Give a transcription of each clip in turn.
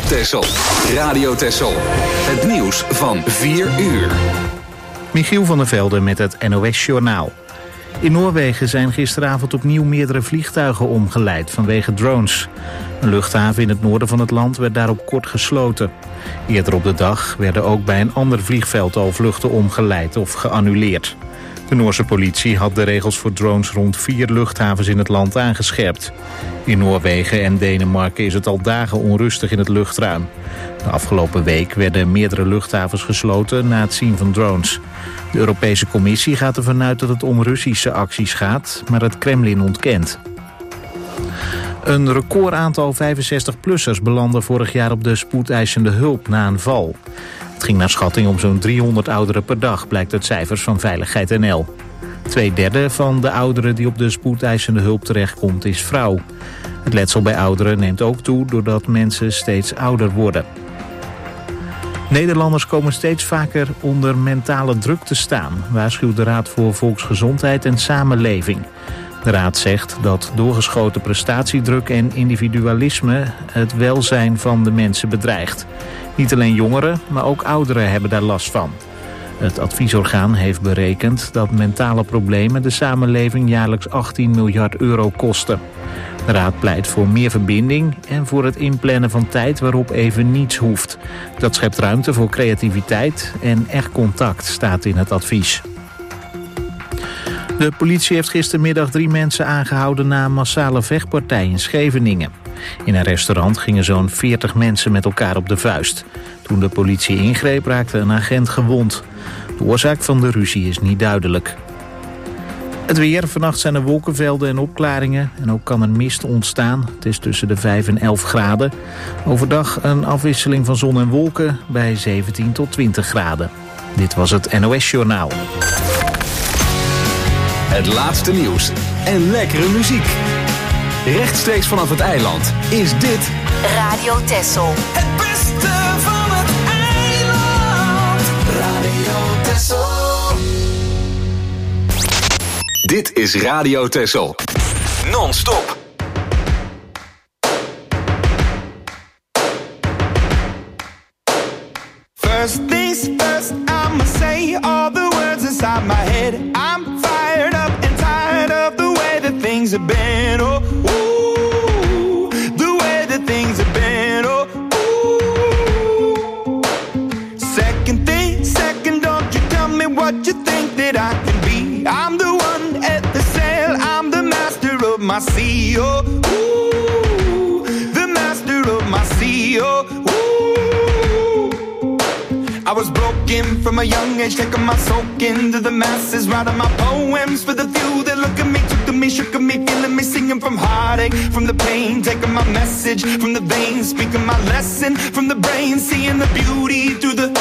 Texel. Radio Texel. Het nieuws van 4 uur. Michiel van der Velde met het NOS-journaal. In Noorwegen zijn gisteravond opnieuw meerdere vliegtuigen omgeleid vanwege drones. Een luchthaven in het noorden van het land werd daarop kort gesloten. Eerder op de dag werden ook bij een ander vliegveld al vluchten omgeleid of geannuleerd. De Noorse politie had de regels voor drones rond 4 luchthavens in het land aangescherpt. In Noorwegen en Denemarken is het al dagen onrustig in het luchtruim. De afgelopen week werden meerdere luchthavens gesloten na het zien van drones. De Europese Commissie gaat ervan uit dat het om Russische acties gaat, maar het Kremlin ontkent. Een recordaantal 65-plussers belandde vorig jaar op de spoedeisende hulp na een val. Het ging naar schatting om zo'n 300 ouderen per dag, blijkt uit cijfers van Veiligheid NL. 2/3 van de ouderen die op de spoedeisende hulp terechtkomt is vrouw. Het letsel bij ouderen neemt ook toe doordat mensen steeds ouder worden. Nederlanders komen steeds vaker onder mentale druk te staan, waarschuwt de Raad voor Volksgezondheid en Samenleving. De Raad zegt dat doorgeschoten prestatiedruk en individualisme het welzijn van de mensen bedreigt. Niet alleen jongeren, maar ook ouderen hebben daar last van. Het adviesorgaan heeft berekend dat mentale problemen de samenleving jaarlijks 18 miljard euro kosten. De Raad pleit voor meer verbinding en voor het inplannen van tijd waarop even niets hoeft. Dat schept ruimte voor creativiteit en echt contact, staat in het advies. De politie heeft gistermiddag 3 mensen aangehouden na een massale vechtpartij in Scheveningen. In een restaurant gingen zo'n 40 mensen met elkaar op de vuist. Toen de politie ingreep raakte een agent gewond. De oorzaak van de ruzie is niet duidelijk. Het weer. Vannacht zijn er wolkenvelden en opklaringen. En ook kan er mist ontstaan. Het is tussen de 5 en 11 graden. Overdag een afwisseling van zon en wolken bij 17 tot 20 graden. Dit was het NOS-journaal. Het laatste nieuws en lekkere muziek. Rechtstreeks vanaf het eiland is dit Radio Texel. Het beste van het eiland. Radio Texel. Dit is Radio Texel. Non-stop. First things first, I'ma say all the words inside my head. I'm fired up and tired of the way that things have been. Oh, ooh, the way that things have been. Oh, ooh. Second thing, second, don't you tell me what you think that I can be. I'm the one at the sail, I'm the master of my sea. Oh, ooh, the master of my sea. Oh, ooh. I was broken from a young age, taking my soak into the masses, writing my poems for the few that look at me, took to me, shook at me, feeling me, singing from heartache, from the pain, taking my message from the veins, speaking my lesson from the brain, seeing the beauty through the...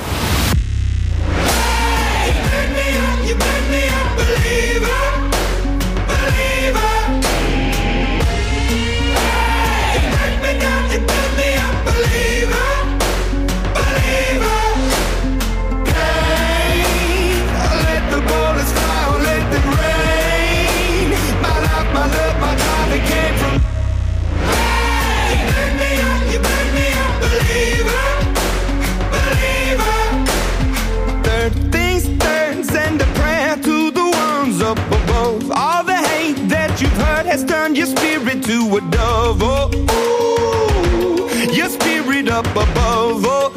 Hey, you make me a believer, believer. Hey, you break me down, you make me a believer, believer. My love, my God, it came from. Hey, you make me a believer, believer. Third things third, send a prayer to the ones up above. All the hate that you've heard has turned your spirit to a dove. Oh, ooh, your spirit up above. Oh,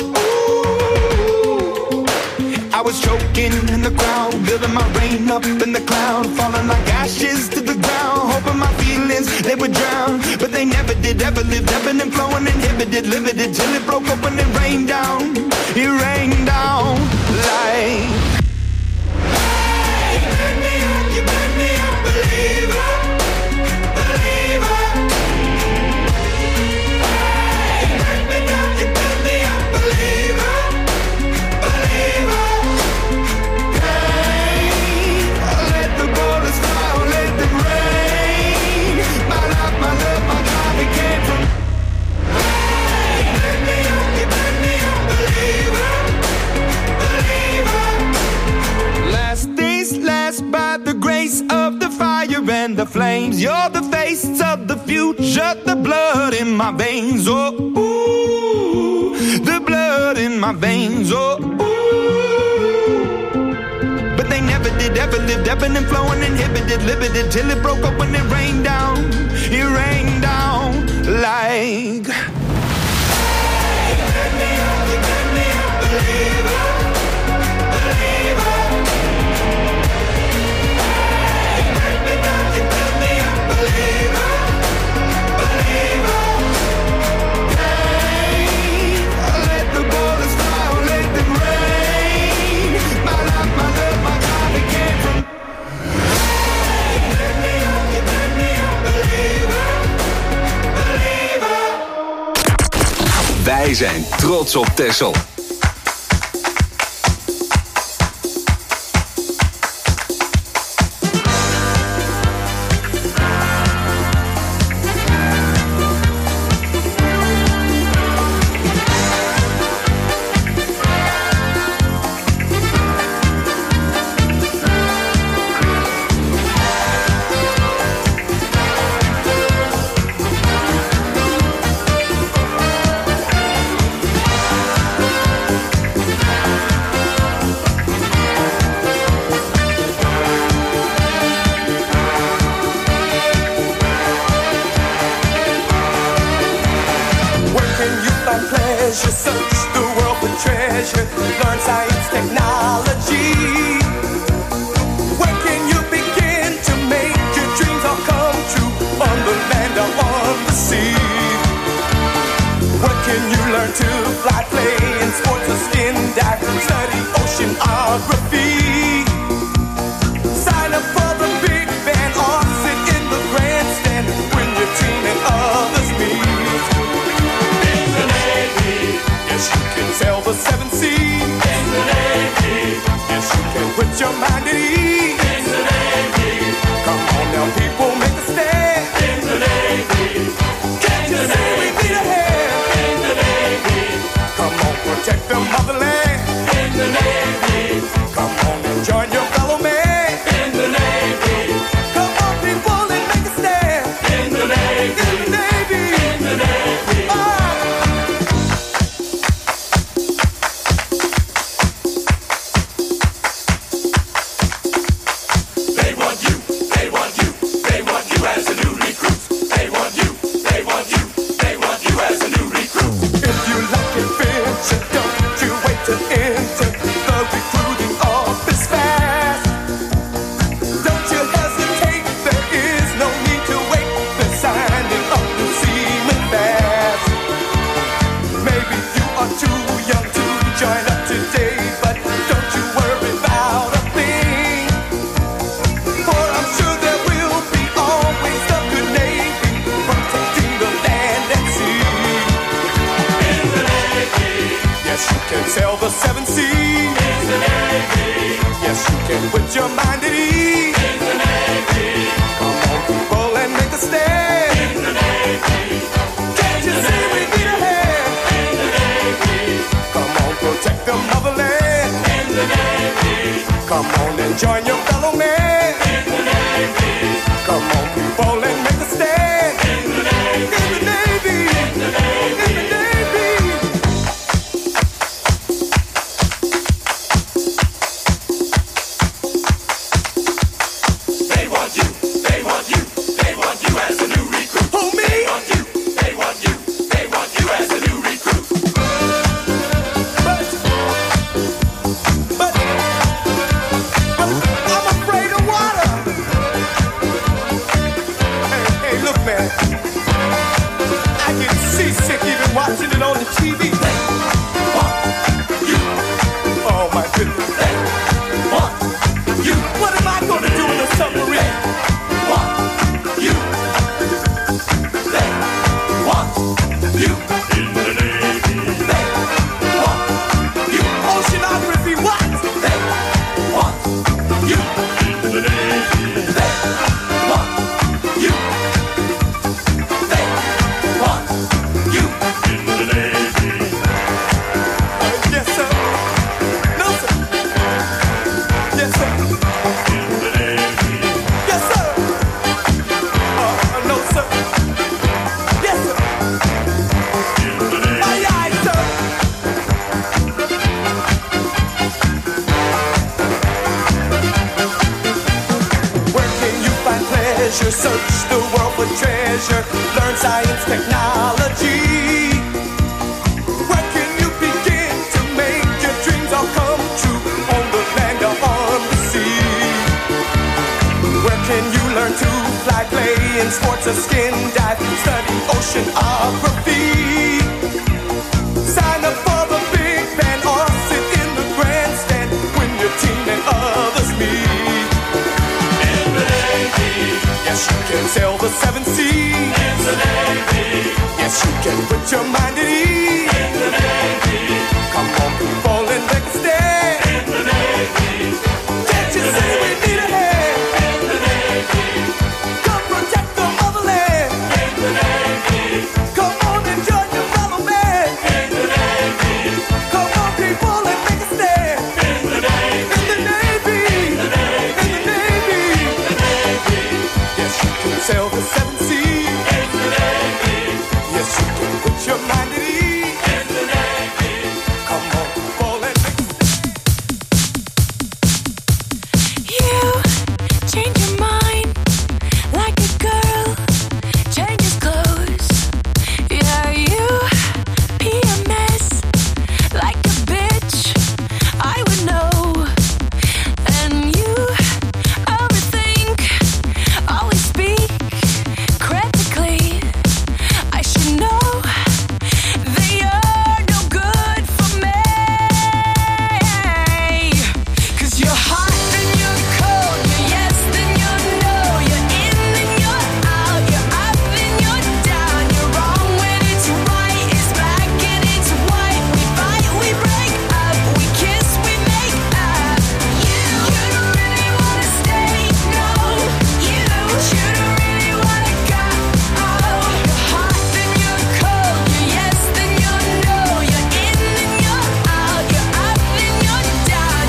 ooh. I was choking in the crowd, building my rain up in the cloud, falling like ashes to the ground, hoping my feelings, they would drown, but they never did, ever lived, ebbing and flowing, inhibited, limited, till it broke open and rained down, it rained down like... Hey, you make me a believer, believer. Hey, you make me down, you make me a believer, believer. Of the fire and the flames, you're the face of the future, the blood in my veins. Oh, ooh. my veins, oh ooh. But they never did, ever lived, ebbing and flowing, inhibited, limited, till it broke up when it rained down. It rained down like. Hey, turn me up, you turn me up, believer, believer. Hey, turn me up, you turn me up, believer, believer. Hey, let the bullets fly, let them rain. My life, my love, my God, it came from. Hey, turn me up, you turn me up, believer, believer. Wij zijn trots op Texel. a treasure. Learn science, technology. Where can you begin to make your dreams all come true? On the land or on the sea? Where can you learn to fly, play in sports or skin dive? Study oceanography. Sign up for the big band or sit in the grandstand when your team and others meet. In the Navy, yes you can sail the seven seas. In the Navy, yes you can put your mind at ease. In the Navy, come on people and make a stand. In the Navy, can't you see we need a hand? In the Navy, come protect the motherland. In the Navy, come on and join your fellow man. In the Navy, come on people and make a stand. In the Navy, in the Navy, in the Navy, in the Navy, in the Navy. Yes, you can sail the seven seas. In the Navy, yes, you can put your mind at ease. In the Navy, come on people and make a stand. You change your mind like a girl changes clothes. Yeah, you PMS like a bitch. I would know. And you overthink, always speak critically. I should know that you're no good for me. 'Cause you're hot, then you're cold, you're yes, then you're no, you're in, then you're out, you're up, then you're down, you're wrong when it's right, it's black and it's white, we fight, we break up, we kiss, we make up. You don't really wanna stay, no, you don't really wanna go. You're hot, then you're cold, you're yes, then you're no, you're in, then you're out, you're up, then you're down.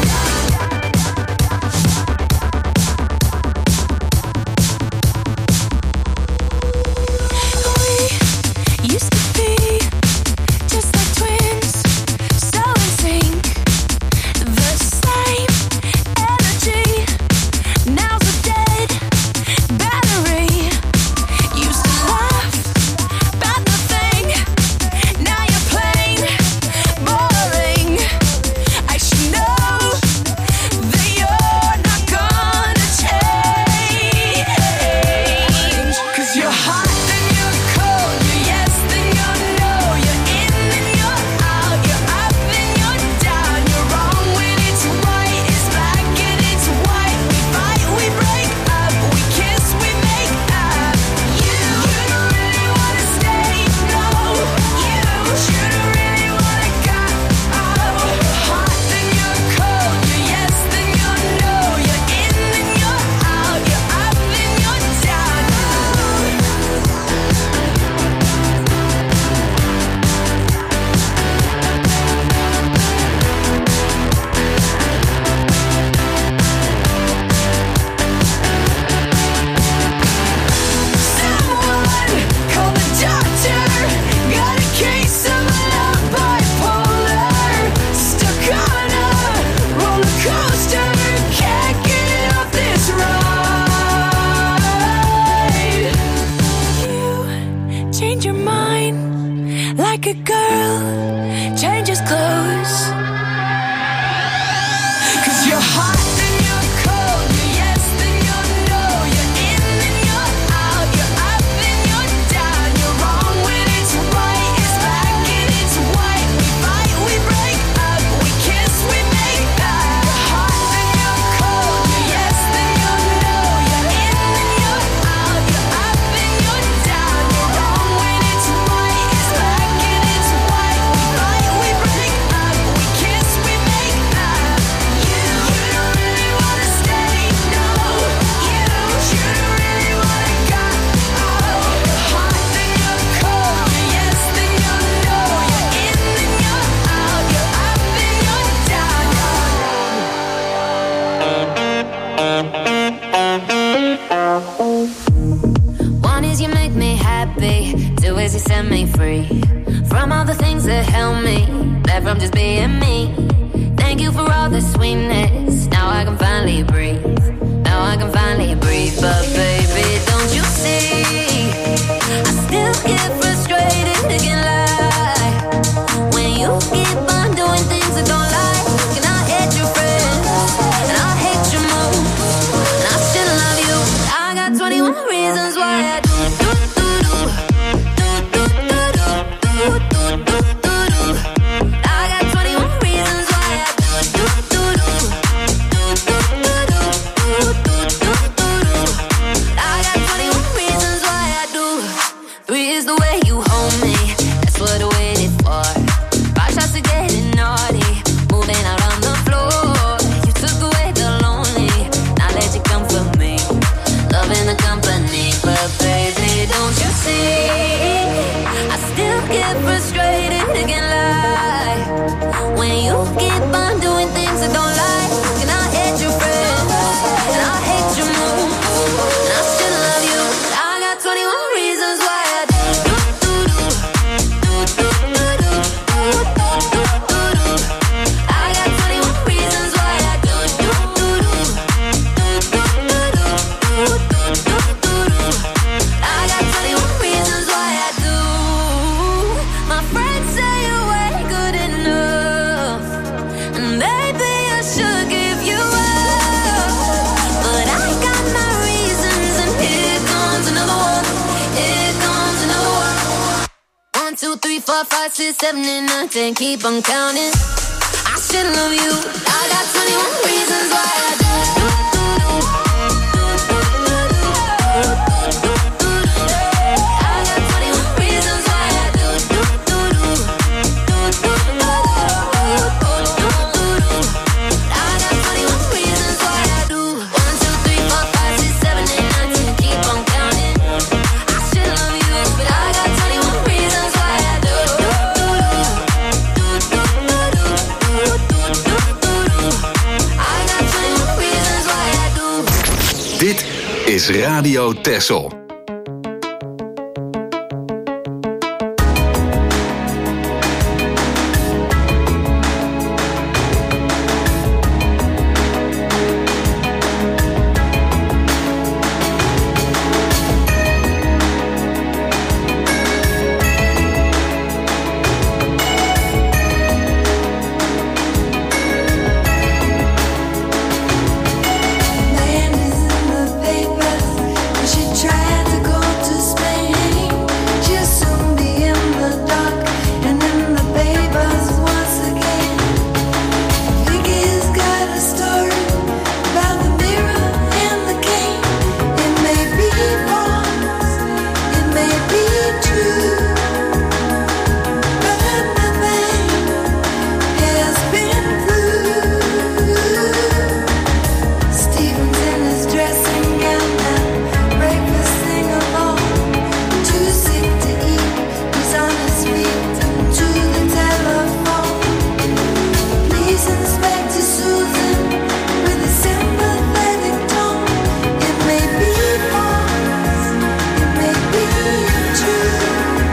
We used to be just like twins, so in sync, the same energy. Now's a dead battery. Used to laugh about nothing, now you're plain boring. I should know that you're not gonna change. 'Cause you're hot, then you're cold, you're yes, then you're no, you're in, then you're out, you're up, then you're down, you're wrong when it's right, it's black and it's white, we fight, we break up, we kiss, we make up. You don't really wanna stay, no, you shouldn't really wanna go. You're hot, then you're cold, you're yes, then you're no, you're in, then you're out, you're up, then you're down. Someone call the doctor. Got a case of love bipolar. Stuck on a roller coaster. Can't get off this ride. You change your mind like a girl changes clothes. 'Cause you're hot, then you're cold, you're yes, then you're no, you're in, then you're out, you're up, then you're down, you're wrong when it's right, it's black and it's white, we fight, we break up, we kiss, we make up. You're hot, then you're cold, you're yes, then you're no, you're in, then you're out, you're up, then you're down, you're wrong when it's right, it's black and it's white, we fight, we break up, we kiss, we make up. You don't really wanna stay, no, you shouldn't really wanna go. You're hot, then you're cold, you're yes, then you're no, you're in, then you're out, you're up, then you're down. One is you make me happy, two is you set me free from all the things that held me back from just being me. Thank you for all the sweetness, now I can finally breathe. Now I can finally breathe, but baby, don't you see? reasons why I do do do do do do do do do do. I got 21 reasons why I do do do do do do do do do do. I got 21 reasons why I do. My friends say you ain't good enough, and maybe I should give you up, but I got my reasons, and here comes another one. Here comes another one. 1, 2, 3, 4, 5, 6, 7, 8, 9, 10. Keep on counting. I should love you. I got 21 reasons why I do do do do do do do do. I got 21 reasons why I do do do do do do do. I got 21 reasons why I do. 1, 2, 3, 4, 5, 6, 7, 8, 9, 10. Keep on counting. I should love you, but I got 21 reasons why I do do do do do. I got 21 reasons why I do. Dit is Radio Texel. Man is in the papers. She tried to go to Spain. She'll soon be in the dark and in the papers once again. Vicky's got a story about the mirror and the cane. It may be false, it may be true, but nothing has been proved. Stephen's in his dressing gown now, breakfast thing alone. Too sick to eat, he's on his feet to the telephone. Please, Inspector Susan, with a sympathetic tone. It may be false, it may be true,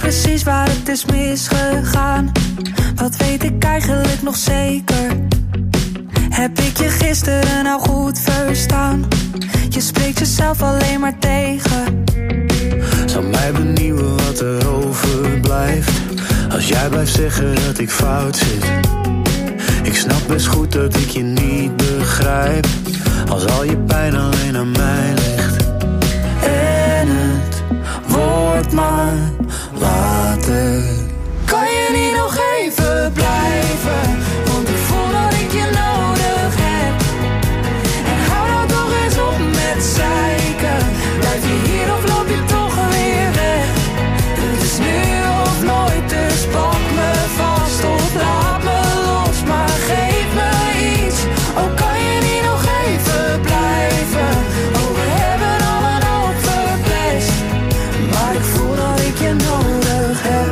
precies waar het is misgegaan. Wat weet ik eigenlijk nog zeker? Heb ik je gisteren nou goed verstaan? Je spreekt jezelf alleen maar tegen. Zou mij benieuwen wat er overblijft als jij blijft zeggen dat ik fout zit. Ik snap best goed dat ik je niet begrijp, als al je pijn alleen aan mij ligt. En het wordt maar later. Kan je niet nog even blijven? Want ik voel dat ik je nodig heb. En hou nou toch eens op met zeiken. Blijf je hier of loop je toch weer weg? Het is nu of nooit, dus pak me vast of laat me los. Maar geef me iets, oh kan je niet nog even blijven? Oh we hebben al een hoop verpest, maar ik voel dat ik je nodig heb.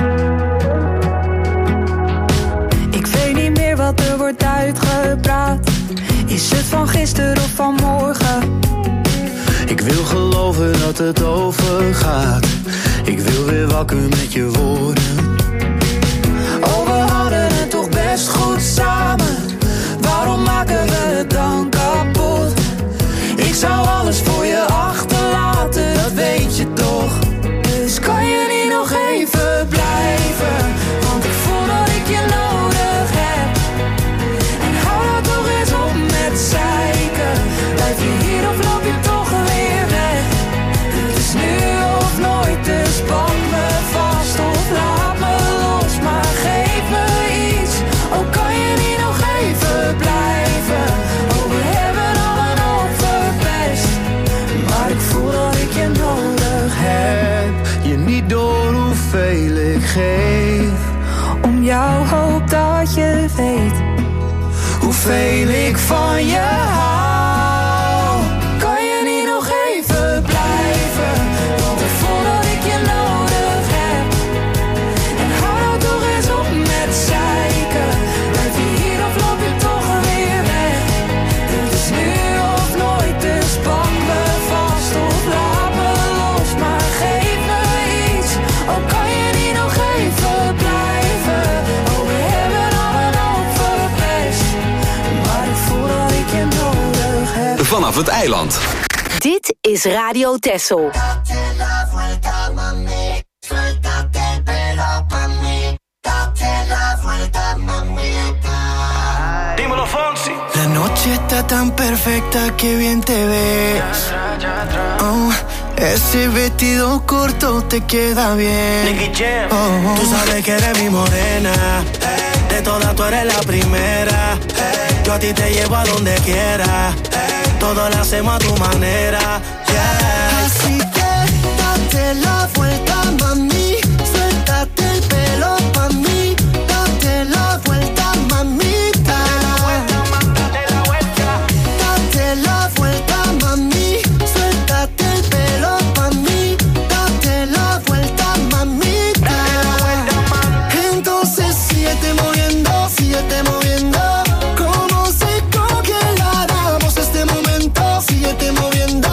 Ik weet niet meer wat er wordt uitgepraat. Is het van gisteren of van morgen? Ik wil geloven dat het overgaat. Ik wil weer wakker met je woorden. Oh, we hadden het toch best goed samen. Waarom maken we het dan kapot? Ik zou alles voor je achterlaten, dat weet je toch. Dus kan je niet nog even blijven? Want ik voel dat ik je nodig heb. En hou nou toch eens op met zeiken. Blijf je hier of loop je toch weer weg? Het is nu of nooit, dus pak me vast of laat me los. Maar geef me iets, oh kan je niet nog even blijven? Oh we hebben al een hoop verpest, maar ik voel dat ik je nodig heb. Je niet door hoeveel ik geef. Om jou hoop dat je weet hoeveel ik van je hou. Kan je niet nog even blijven? Want ik voel dat ik je nodig heb. En hou nou toch eens op met zeiken. Blijf je hier of loop je toch weer weg? Het is nu of nooit, dus pak me vast of laat me los. Maar geef me iets, oh kan je niet nog even blijven? Oh we hebben al een hoop verpest, maar ik voel dat ik je nodig heb. Vanaf het eiland. Dit is Radio Texel. Dímelo, Fonsi. La noche está tan perfecta que bien te ves. Oh, ese vestido corto te queda bien. Oh, tú sabes que eres mi morena. De todas tú eres la primera. Yo a ti te llevo a donde quiera. Todo lo hacemos a tu manera. Yeah. Así que date la vuelta, mami. Suéltate el pelo pa' mí. Date la vuelta, mamita. Date la vuelta, mami. Suéltate el pelo pa' mí. Date la vuelta, mamita. Entonces síguete moviendo, síguete moviendo. Como si congeláramos este momento. Síguete moviendo.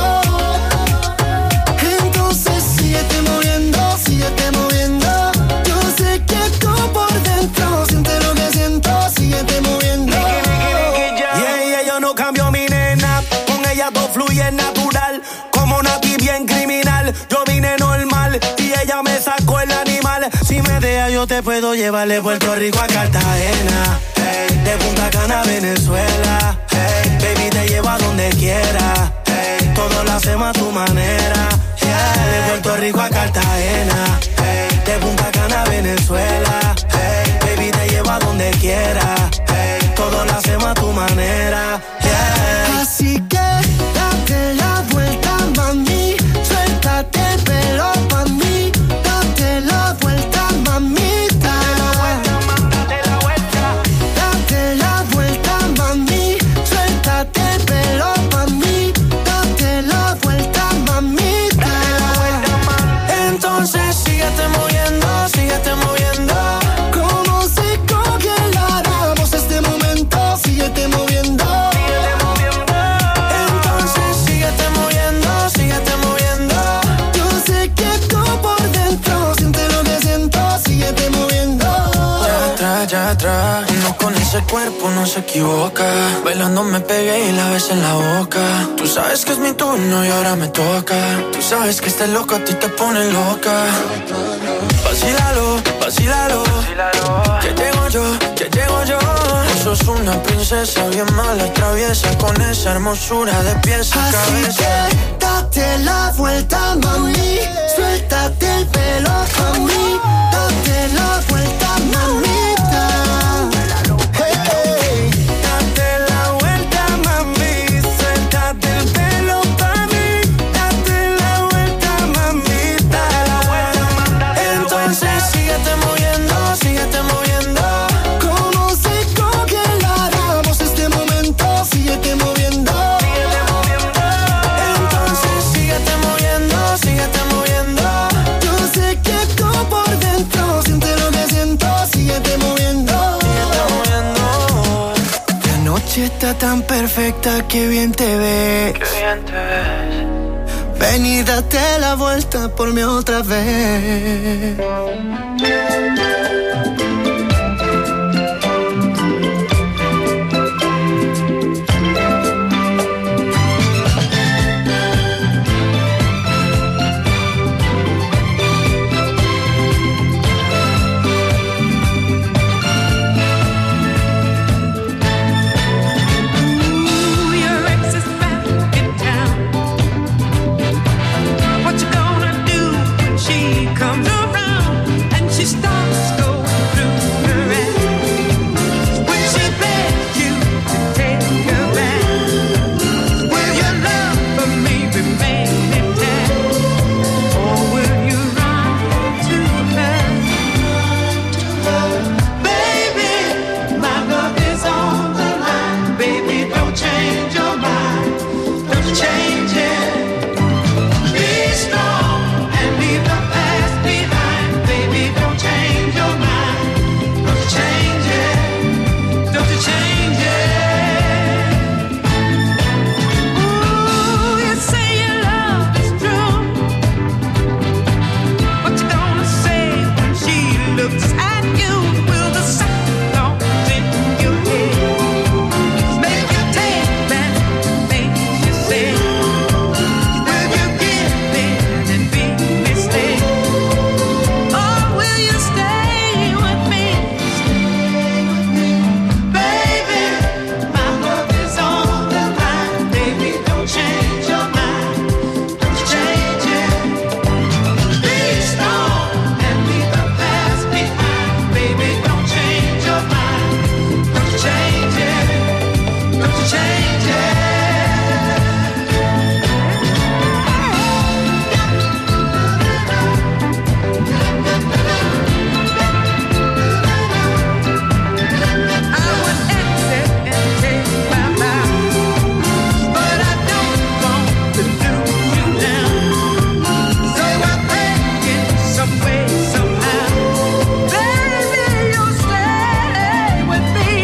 Entonces síguete moviendo, síguete moviendo. Yo sé que tú por dentro sientes lo que siento. Síguete moviendo. Yeah, yo no cambio mi nena. Con ella todo fluye natural. Como una bien criminal. Yo vine normal y ella me sacó el animal. Si me deja yo te puedo llevar de Puerto Rico a Cartagena. Hey, de Punta Cana a Venezuela. Hey, baby te llevo a donde quiera. Hey, todo lo hacemos a tu manera. Yeah, de Puerto Rico a Cartagena. Hey, de Punta Cana a Venezuela. Hey, baby te llevo a donde quiera. Hey, todo lo hacemos a tu manera. Yeah. Así que date la vuelta, mami. Suéltate el pelo pa' mí. Date la vuelta, mamita. Date la vuelta. Date la vuelta, mami. Suéltate el pelo pa' mí. Date la vuelta, mamita. Entonces síguete moviendo, síguete moviendo. Como si congeláramos este momento. Síguete moviendo. ese cuerpo no se equivoca. Bailando me pegué y la besé en la boca. Tú sabes que es mi turno y ahora me toca. Tú sabes que este loco a ti te pone loca. Vacílalo, vacílalo. Que llego yo. Tú sos una princesa bien mala y traviesa, con esa hermosura de pies a cabeza. Así que date la vuelta, mami. Suéltate el pelo, mami. Date la vuelta, mamita. Hey. Date la vuelta, mami. Suéltate el pelo, mami. Date la vuelta, mamita. Entonces síguete moviendo, síguete moviendo. Como se congelará este momento, síguete moviendo. Entonces síguete moviendo, síguete moviendo. Yo sé que tú por dentro sientes lo que siento, síguete moviendo. La noche está tan perfecta, que bien te ves. Qué bien te ves. Ven y date la vuelta por mí otra vez. Comes around and she starts going through her head. Will she beg you to take her back? Will your love for me remain intact? Or will you run to her? Baby, my love is on the line. Baby, don't change your mind. Don't change it. Be strong and leave the past behind. Baby, don't change your mind. Don't change it. Don't you change it. Ooh, you say your love is true. What you gonna say when she looks at you? Will the second thought in your head make you take back things you said? Will you give in and be misled? Or will you stay with me? Baby, my love is on the line. Baby, don't change your mind. Don't you change it. Be strong and leave the past behind. Baby, don't change your mind. Don't you change it. Don't you change it. I would exit and take my bow, but I don't want to lose you now. So I beg it some way, somehow. Baby, you'll stay with me.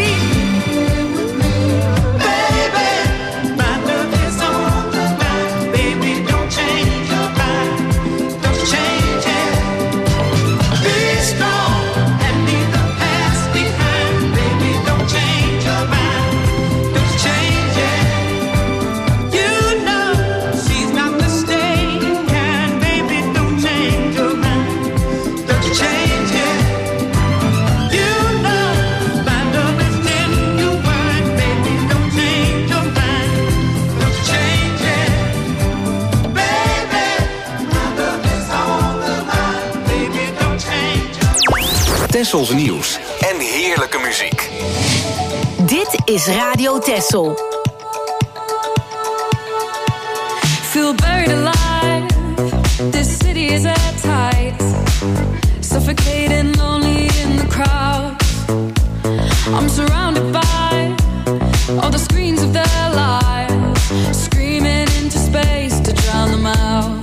Baby, my love is on the line. Baby, don't change your mind. Don't change it. Be strong and leave the past behind. Baby, don't change your mind. Don't change it. You know she's not mistaken. Baby, don't change your mind. Don't you change it. You know my love is genuine. Baby, don't change your mind. Don't you change it. Baby, my love is on the line. Baby, don't change your mind. Tessels nieuws en heerlijke muziek. Dit is Radio Tessel. Feel buried alive. This city is at tight. Suffocating, lonely in the crowd. I'm surrounded by all the screens of their lives, screaming into space to drown them out.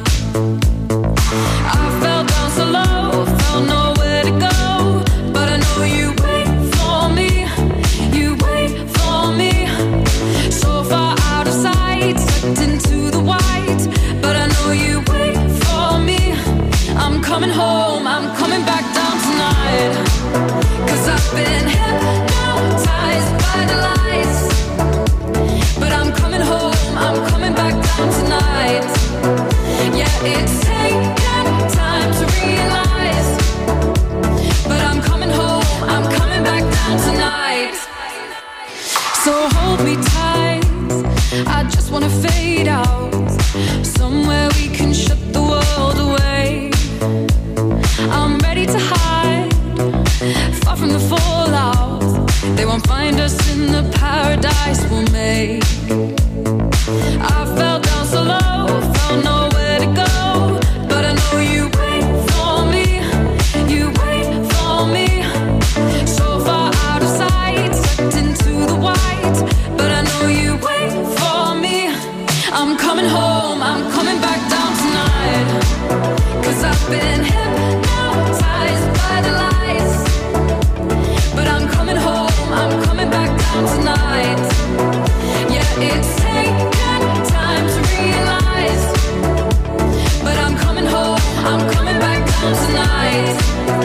I fell down so low, felt nowhere to go, but I know you wait for me. You wait for me. So far out of sight, sucked into the white, but I know you wait for me. I'm coming home, I'm coming back down tonight, 'cause I've been hypnotized I'm ready to hide, far from the fallout. They won't find us in the paradise we'll make. I fell down so low, found nowhere to go, but I know you wait for me, you wait for me. So far out of sight, sucked into the white, but I know you wait for me. I'm coming home, I'm coming back down tonight, 'cause I've been hypnotized by the lights. But I'm coming home, I'm coming back down tonight. Yeah, it's taken time to realize, but I'm coming home, I'm coming back down tonight.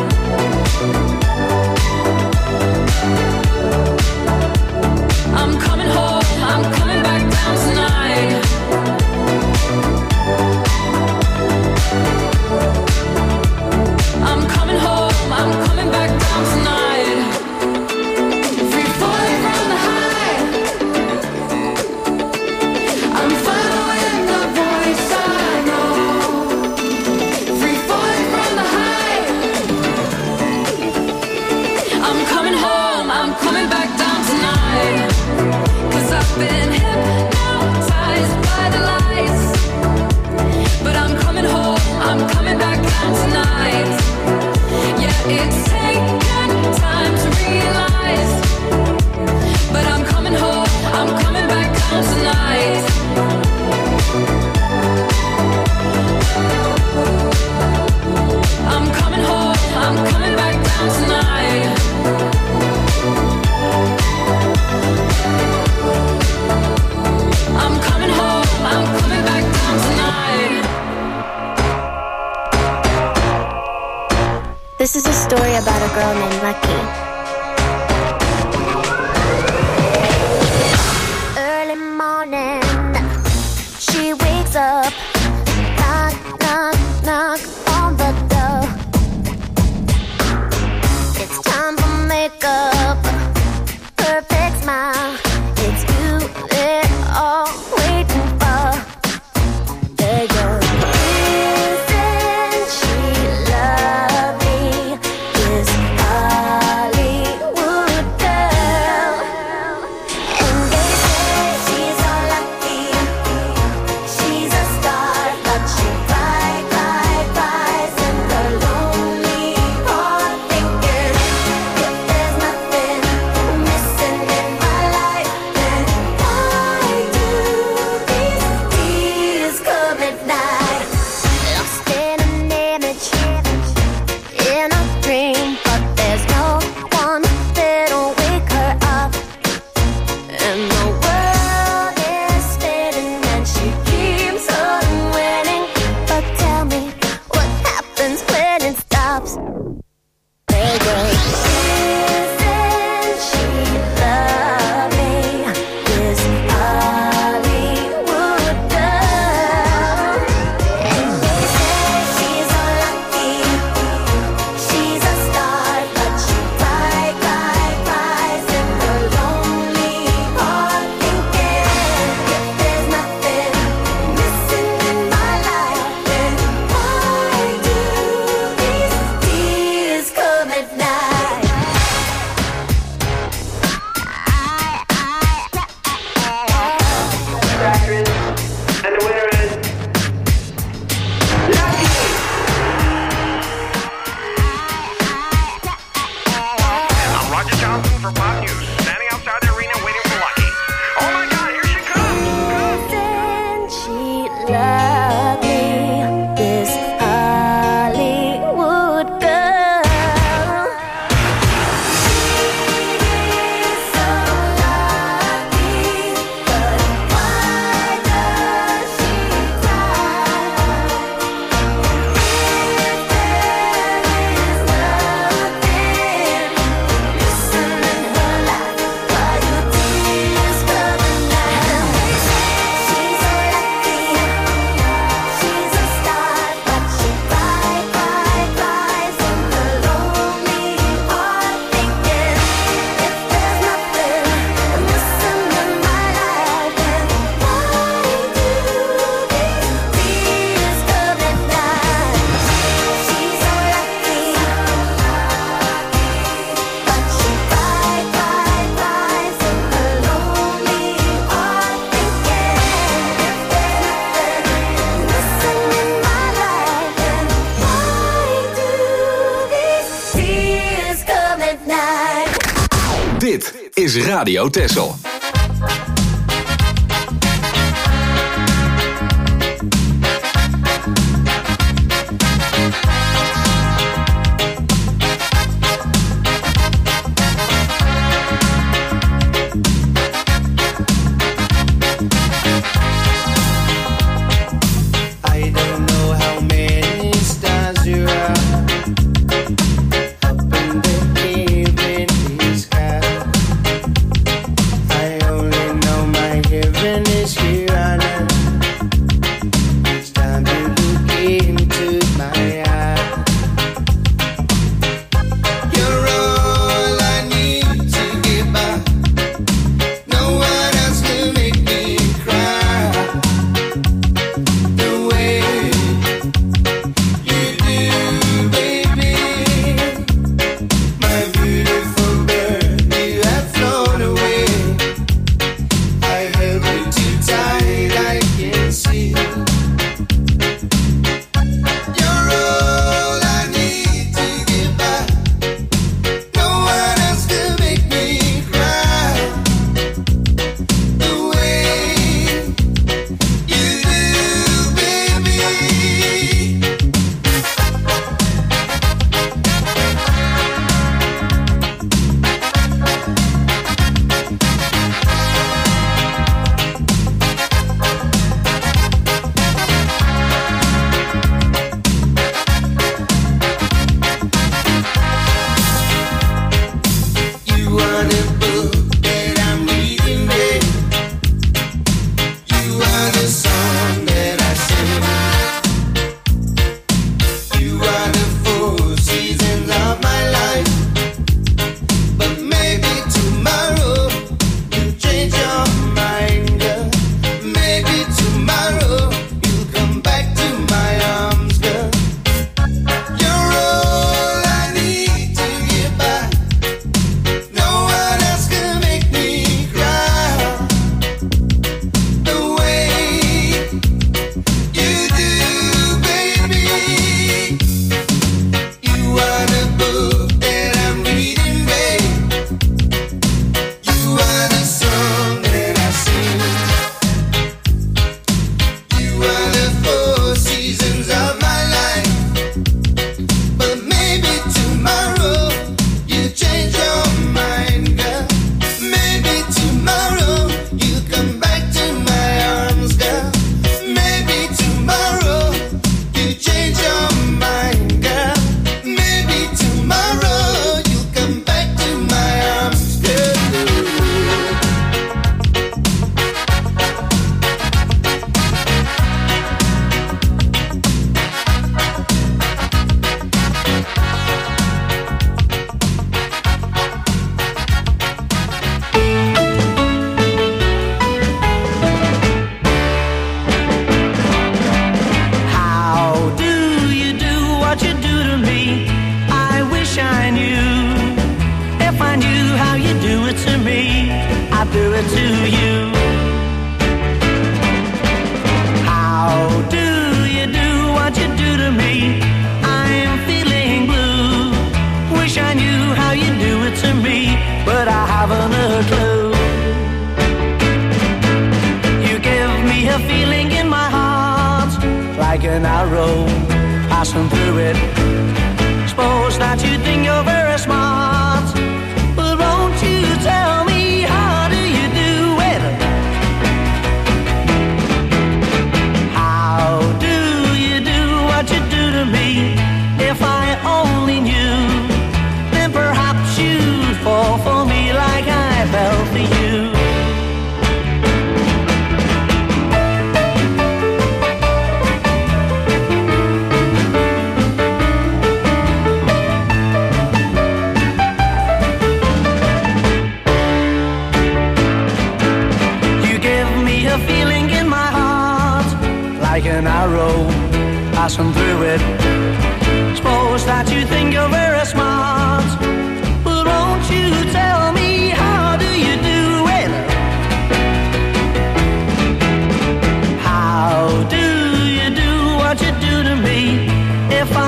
I'm coming home, I'm coming back down tonight. I'm coming home, I'm coming back down tonight. Free falling from the high, I'm following the voice I know. Free falling from the high, I'm coming home, I'm coming back down tonight. 'Cause I've been hypnotized by the lights, but I'm coming home, I'm coming back down tonight. Yeah, it's taken time to realize, but I'm coming home, I'm coming back down tonight. I'm coming home, I'm coming back down tonight. I'm coming home, I'm coming back down tonight. This is a story about a girl named Lucky. Early morning, she wakes up, knock, knock, knock on the door. It's time for makeup, perfect smile. It's you they're all waiting for. There you go. Isn't she lovely? This Hollywood girl. And they say she's so lucky. She's a star, but she cries in the lonely heart, thinking if there's nothing Dit is Radio Texel.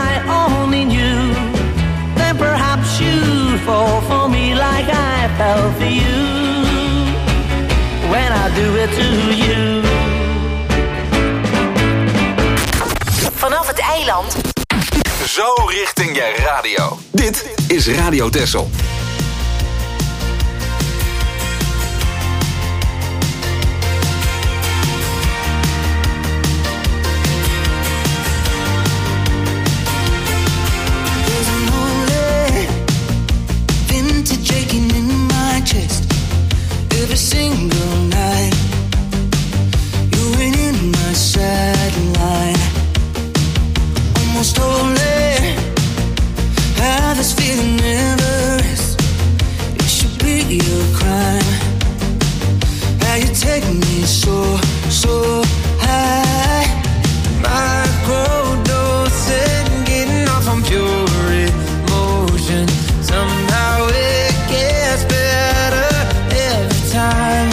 fall for me like I fell for you when I do it to you. Vanaf het eiland. Zo richting je radio. Dit is Radio Texel. Every single night, you're in my sideline. Almost holy, how this feeling never is. It should be your crime. How you take me so, so high. Microdosing, getting off on pure emotion. Somehow it gets better every time.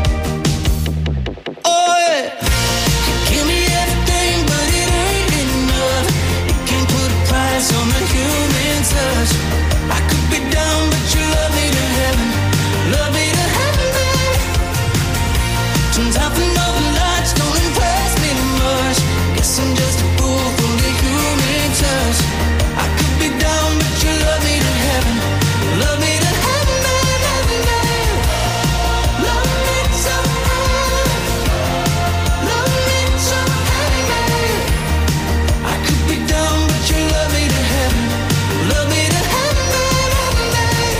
Oh yeah, give me everything, but it ain't enough. You can't put a price on the human touch. I could be down, but you love me to heaven, love me to heaven, babe. Sometimes I know the lights don't impress me much. Guess I'm just a fool for the human touch. I could be down, but you love me to heaven, love me to heaven, babe, heaven, babe. Love me so heaven, love me so heaven, babe. I could be down, but you love me to heaven, love me to heaven, babe, heaven, babe.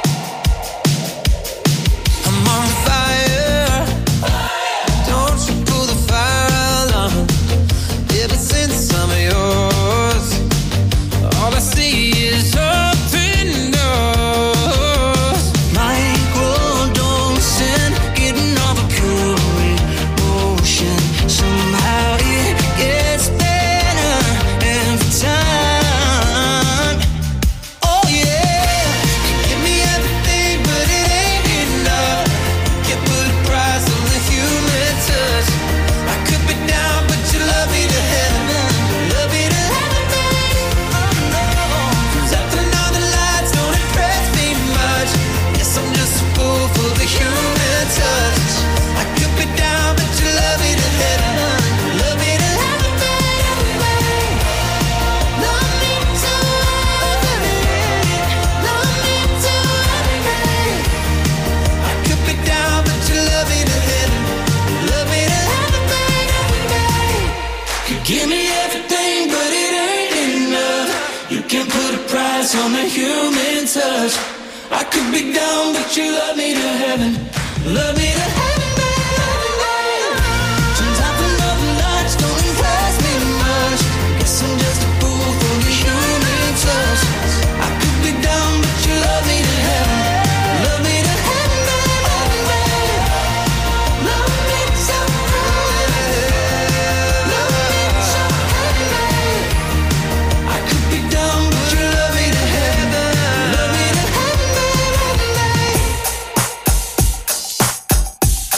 I'm on fire, don't you pull the fire alarm. Ever since I'm yours, all I see is open doors. Microdosing, getting off a pure emotion. Somehow it gets better every time. Oh yeah, you give me everything, but it ain't enough. Can't put a price on the human touch. I could be down, but you love me to heaven, love me to heaven, babe. Oh no, 'cause after now the lights don't impress me much. Guess I'm just a fool for the human touch. I could be down, but you love me to heaven, love me to heaven, babe. Love me to heaven, love me to heaven, babe. I could be down, but you love me to heaven, love me to heaven, babe. You give me everything, but it ain't enough. You can't put a price on the human touch. I could be down, but you love me to heaven, love me to heaven, babe. Sometimes I know the lights don't impress me much. Guess I'm just a fool for the human touch. I could be down, but you love me to heaven, love me to heaven, babe. Love me so heaven, love me so heaven, babe. I could be down, but you love me to heaven, love me to heaven, babe.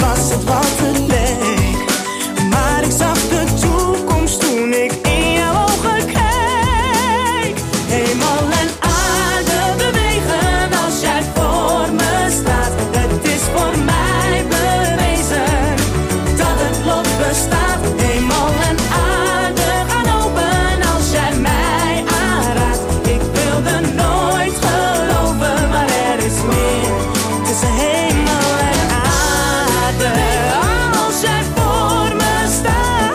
was het wat het leek. Maar ik zag de toekomst toen ik in jouw ogen keek. Hemel en aarde bewegen als jij voor me staat. Het is voor mij bewezen dat het lot bestaat. Hemel en aarde gaan open als jij mij aanraakt. Ik wilde nooit geloven, maar er is meer tussen hemel en aarde. Als jij voor me staat,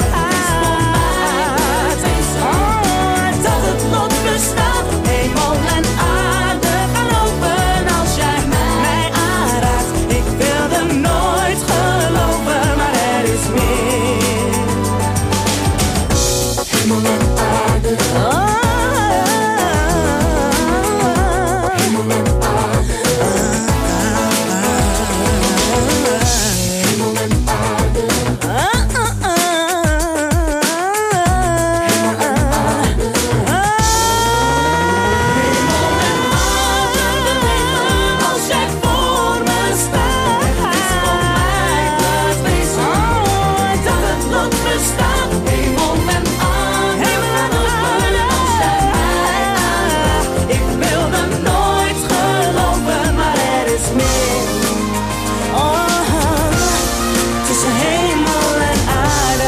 dat het lot bestaat. Hemel en aarde gaan open als jij mij aanraakt. Ik wilde nooit geloven, maar er is meer. Hemel en aarde. Hemel en aarde. Hemel en aarde. Als jij voor me staat, is voor mij bewezen dat het lot bestaat. Hemel en aarde gaan open als jij mij aanraakt. Ik wilde nooit geloven, maar er is meer. Tussen hemel en aarde.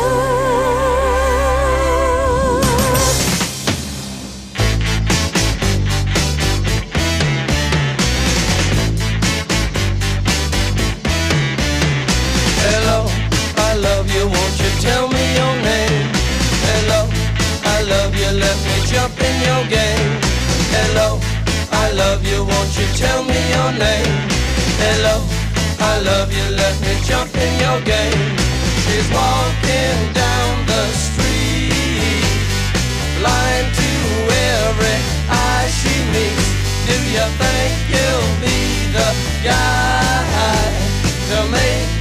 Hello, I love you, won't you tell me your name? Hello, I love you, let me jump in your game. Hello, I love you, won't you tell me your name? Hello, I love you, let me jump in your game. She's walking down the street, blind to every eye she meets. Do you think you'll be the guy to make